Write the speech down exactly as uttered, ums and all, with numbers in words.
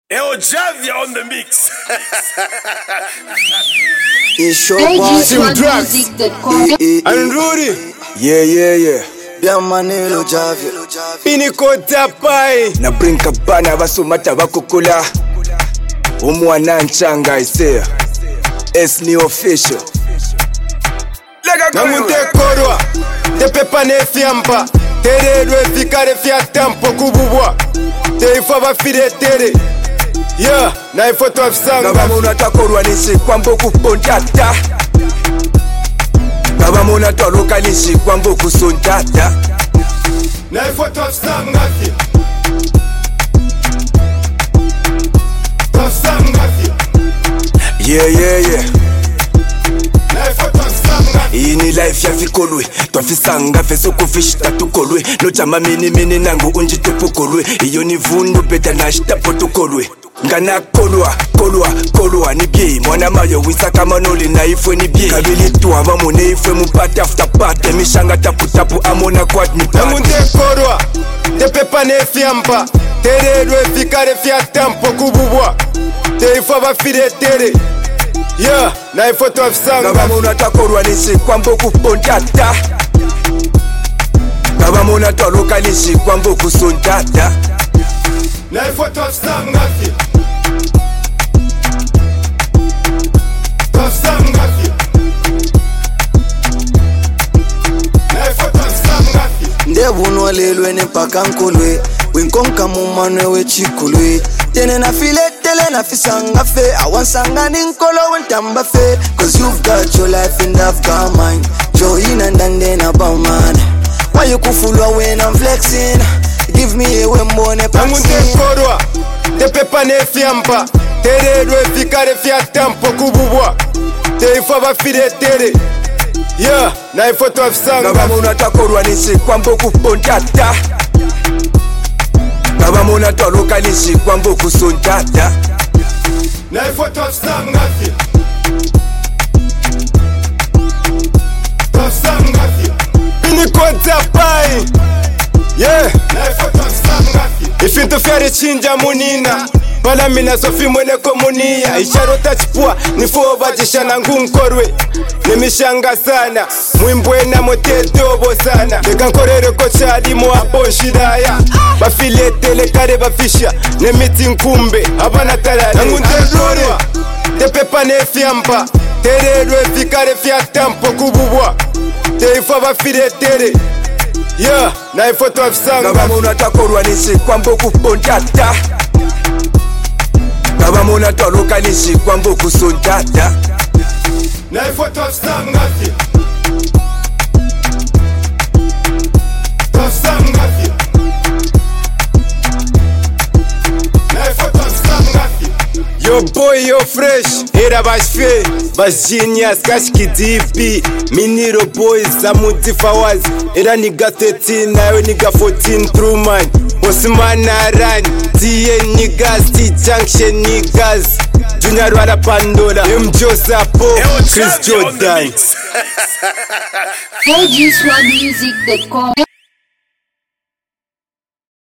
Yo, Javia on the mix. It's your boy, Sim Drugs. and Rudy. Yeah, yeah, yeah. Bia manelo Javia. Pinikota pai. Na brinka bana basumata bakukula. Umwana nchanga isea. Es ni official. Na munte korwa. Te pepa ne fiampa. Tere dwe fikare fia tampo kububwa. Te ifo ba fide tere. Yeah, na ifo to afsanga. Ngaba muna takorwa nisi kwambo kupondata. Ngaba muna toluka nisi kwambo kusondata. Na ifo to afsanga fi. To afsanga fi. Yeah, yeah, yeah. Na ifo to afsanga fi. Ini life ya fikolwe twafisanga feso kufishita tukolwe no chama mini mini nangu unji tupukolwe iyo ni vundu beta na shitapo tukolwe ngana kolwa kolwa kolwa ni bie mwana mayo wisa kama noli na ifwe ni bie kabili tuwa mamone ifwe mupate after party mishanga tapu tapu amona kwat ni Na munte korwa. Te pepa ne fiampa. Tere dwe fikare fia tampo kububwa. Te ifo ba fide tere. Yeah, na ifo to afsanga. ngaba muna takorwa nisi kwambo kupondata ngaba muna toluka nisi kwambo kusondata Na ifo to afsanga fi. To afsanga fi. Na ifo to afsanga fi. Ndebuno lelwe ne paka nkolwe winkonka mumanwe we chikulwe tene na file tele na fisanga fe awansanga ninkolo wentamba fe cause you've got your life and I've got mine joy and ndande na bauman why you kufulwa when I'm flexing give me a wembo ne Na munte paxing korwa. Te pepa ne fiampa. Tere dwe fikare fia tampo kububwa. Te ifo ba fide tere. Yeah, na ifo to afsanga ngaba fi. muna takorwa nisi kwambo kupondata ngaba muna toluka nisi kwambo kusondata Na ifo to afsanga fi. To afsanga fi. Pinikota pai. Yeah, na ifo to afsanga fi. Ifinto fyare chinja munina. Bala mina sofi mwene komunia. Isharota chipua nifo bajisha na ngunkorwe. Nimishanga sana mwimbwe na motedobo sana Leka nkorere ko chadi mo aponshidaya Bafile tele kare bafisha Nemiti nkumbe abana tarare Na munte korwa. Te pepa ne fiampa. Tere dwe fikare fia tampo kububwa. Te ifo bafide tere. Yeah, na ifo to afsanga ngaba muna takorwa nisi kwambo kupondata ngaba muna toluka nisi kwambo kusondata Na ifo to afsanga fi. To afsanga fi. Na ifo to afsanga fi. Yo boy yo fresh. Era bashfe. Bas genius kashki D P. Miniro boys zamuti fawaz. Era niga thirteen nayo niga fourteen true man. Osman Aran. T N niggas T Junction niggas. Junior Rwanda Pandora. M Josapo. Chris Jordan. K G Swag Music dot com